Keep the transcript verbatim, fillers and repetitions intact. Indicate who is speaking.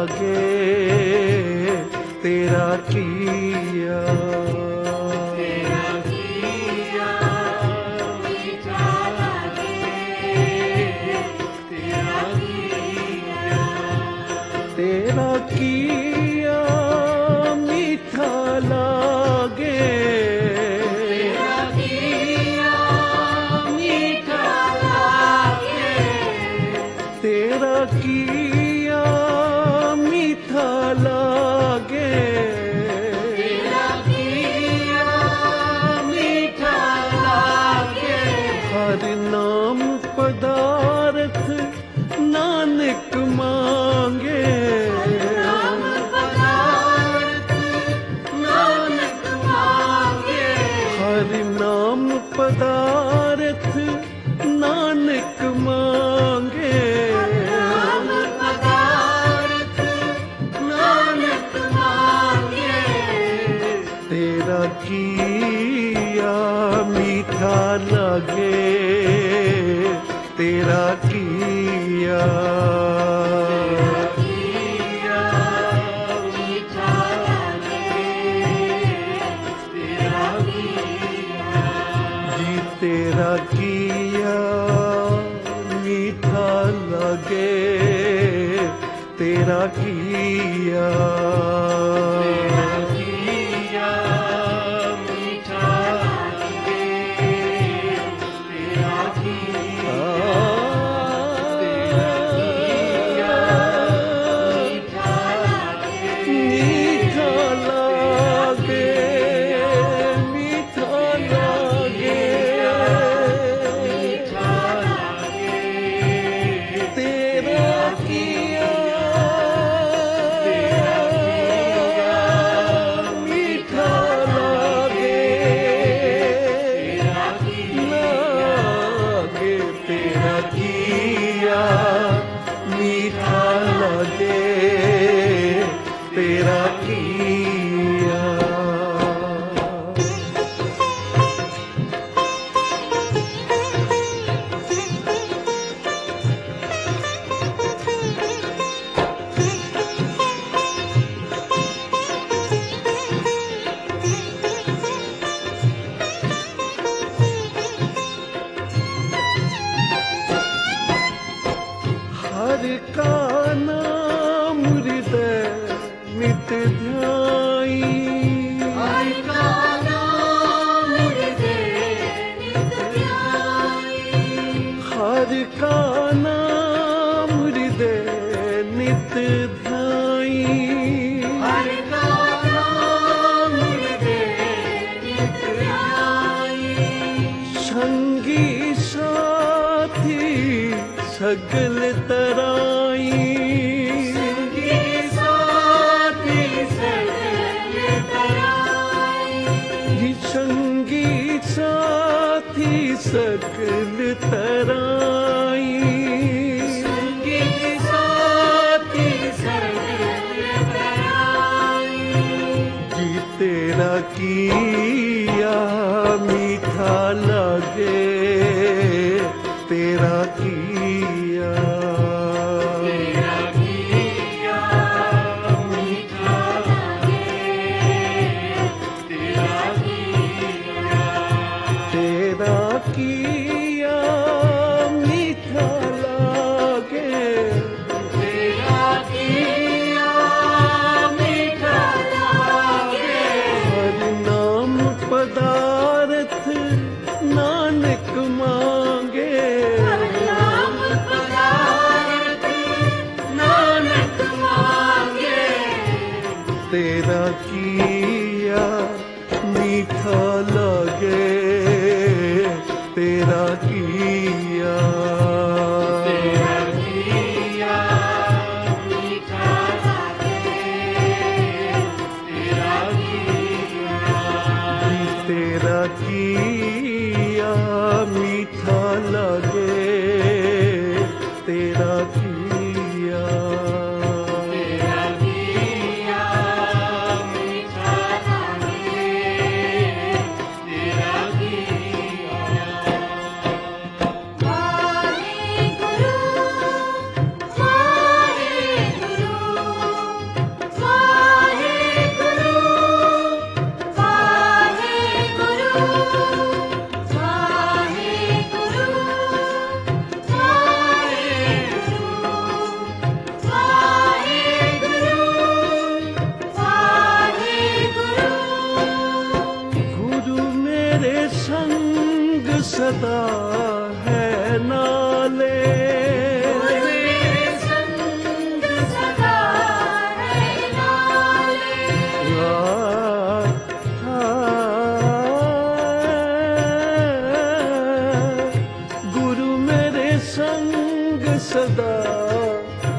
Speaker 1: लागे तेरा किया।
Speaker 2: तेरा किया मीठा लागे, तेरा किया।
Speaker 1: तेरा किया मीठा लागे,
Speaker 2: तेरा किया मीठा लागे,
Speaker 1: तेरा किया मीठा लागे।
Speaker 2: तेरा किया मीठा लागे।
Speaker 1: हर नाम पदार्थ नानक मांगे,
Speaker 2: नाम पदार्थ नानक मांगे,
Speaker 1: हर नाम पदार्थ नानक मांगे।
Speaker 2: नाम पदार्थ नानक मांगे।
Speaker 1: तेरा किया मीठा लगे, तेरा किया।
Speaker 2: किया मीठा लागे, तेरा किया।
Speaker 1: जी तेरा किया मीठा लगे, तेरा किया।
Speaker 2: तेरा किया मीठा लागे, तेरा किया। तेरा किया मीठा लागे,
Speaker 1: मीठा लागे, मीठा लागे,
Speaker 2: मीठा लागे।
Speaker 1: तेरा किया मीठा लागे, लागे तेरा किया मीठा लगे, तेरा किया। हर का नाम हृदय नित ध्याई,
Speaker 2: हर का नाम हृदय नित ध्याई,
Speaker 1: हर का नाम हृदय नित ध्याई।
Speaker 2: हर का नाम हृदय नित ध्याई।
Speaker 1: संगी साथी सगल तराई,
Speaker 2: संगी साथी सगल तराई,
Speaker 1: जी संगी साथी सगल तराई।
Speaker 2: संगी साथी सगल तराई।
Speaker 1: जी तेरा किया मीठा लगे, तेरा किया।
Speaker 2: तेरा किया मीठा लागे, तेरा किया।
Speaker 1: तेरा किया मीठा लागे,
Speaker 2: तेरा किया मीठा लागे।
Speaker 1: हर नाम पदार्थ नानक मांगे,
Speaker 2: नाम पदार्थ नानक मांगे।
Speaker 1: तेरा किया मीठा लगे, तेरा किया।
Speaker 2: तेरा किया मीठा लागे, तेरा किया।
Speaker 1: तेरा किया मीठा लगे, तेरा किया।
Speaker 2: तेरा किया मीठा लागे, तेरा किया।